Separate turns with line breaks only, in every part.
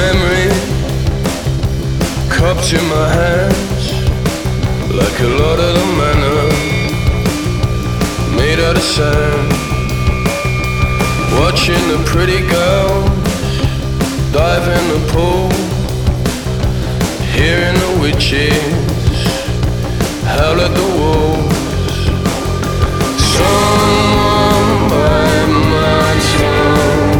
memory, cupped in my hands, like a lot of the manna, made out of sand. Watching the pretty girls dive in the pool, hearing the witches howl at the wolves. Someone by my tongue,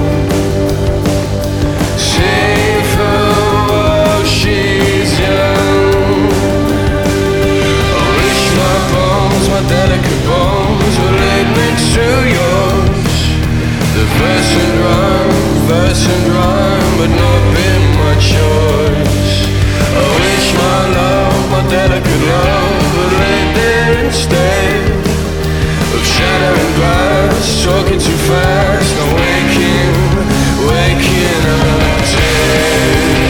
save her while she's young. I wish my bones, my delicate bones, were laid next to yours. The verse and rhyme, but not been my choice. I wish my love, my delicate love, were laid there instead of shattering glass, talking too fast, and waking up dead.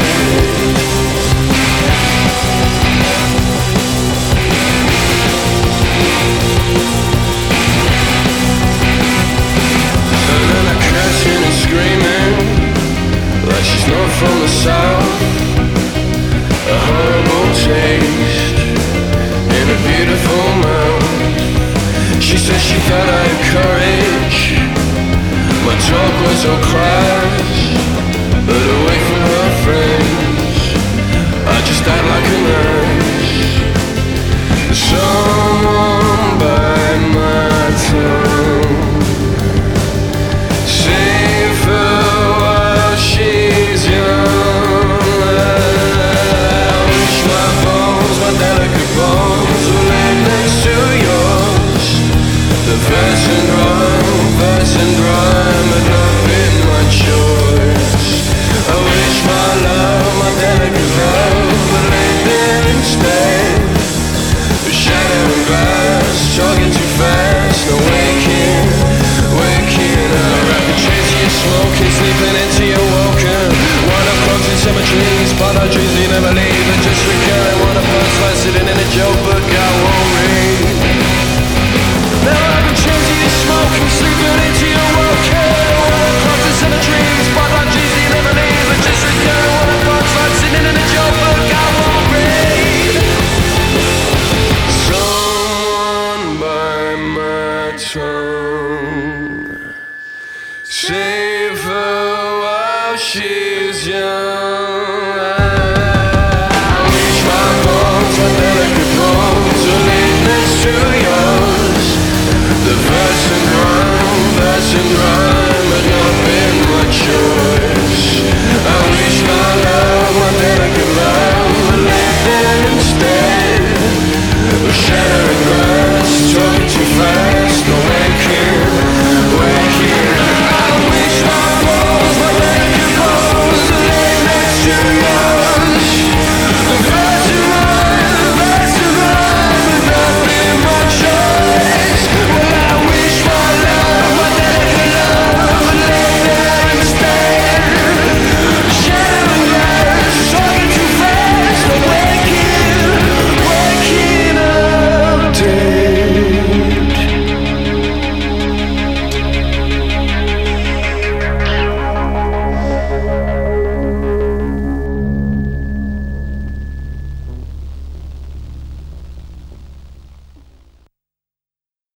And then I crashing and screaming like she's not from the south. A horrible taste in a beautiful mouth. She said she thought I had courage, my talk was so class, but away from her friends I just died like a nurse. Someone by my tongue, save her while she's young. I wish my bones, my delicate bones, were laid next to yours. The verse and rhyme had not been my choice. I wish my love, my delicate love, were laid there instead of shattering glass, talking too fast, and waking up. Rapid chasing you, smoking, sleeping into your woken. One of clocks in cemeteries, but our dreams we never leave, and just recurring. One of us like sitting in a joke book I won't read. Now I've been chasing you, smoking, sleeping into your woken. One of clocks in cemeteries, but our dreams we never leave, and just recurring. One of us like sitting in a joke book I won't read. Someone by my tongue, save her while she's young. I wish my bones, my delicate bones, were laid next to yours. The verse and rhyme,